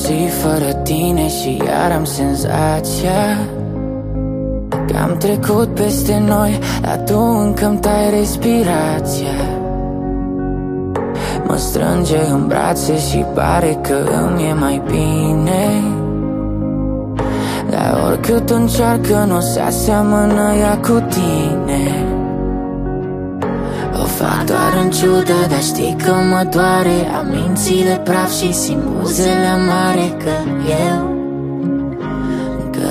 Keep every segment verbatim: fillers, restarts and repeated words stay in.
zi fără tine și iar am senzația că am trecut peste noi, dar tu încă-mi tai respirația. Mă strânge în brațe și pare că îmi e mai bine, dar oricât încearcă nu se aseamănă ea cu tine. O fac doar în ciudă, dar știi că mă doare. Am mințile praf și simt buzele amare, că eu, că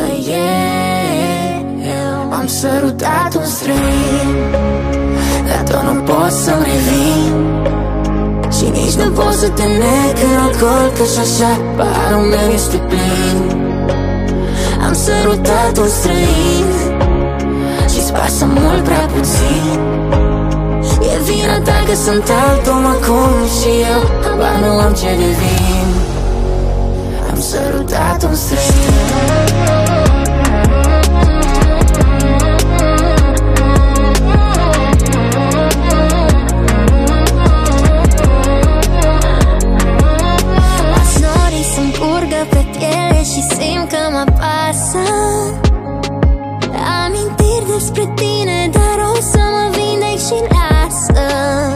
eu am sărutat un străin, dar tot nu pot să-mi revin. Și nici nu pot să te neg în alcool, că și așa paharul meu este plin. Am sărutat un străin și-ți pasă mult prea puțin. E vina ta că sunt alt om acum și eu habar nu am ce devin. Am sărutat un străin. Amintiri despre tine, dar o să mă vindec și lasă.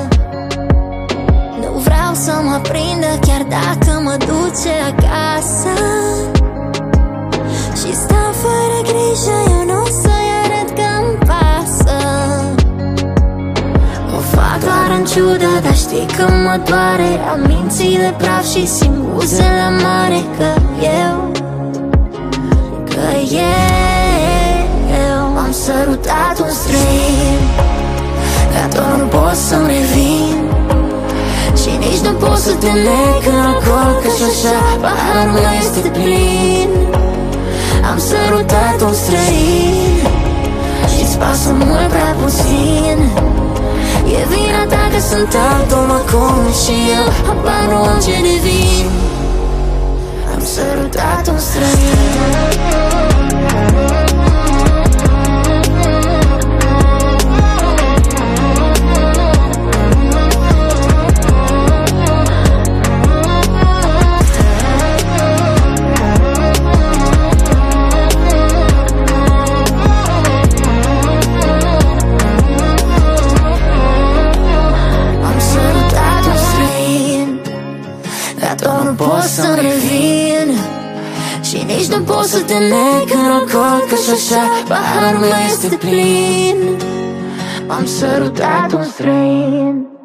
Nu vreau să mă prindă chiar dacă mă duce acasă. Și stau fără grijă, eu nu o să-i arăt că-mi pasă. O fac doar în ciudă, dar știi că mă doare. Am mințile praf și simt buzele amare, că eu, că eu am sărutat un străin, dar tot nu pot să-mi revin. Și nici nu pot să te neg în alcool, că și așa paharul meu este plin. Am sărutat un străin și-ți pasă mult prea puțin. E vina ta că sunt alt om acum și eu habar nu am ce devin. Am sărutat un străin. Dar nu pot să-mi revin și nici nu pot să te neg în alcool, că și așa paharul meu este plin. Am sărutat un străin.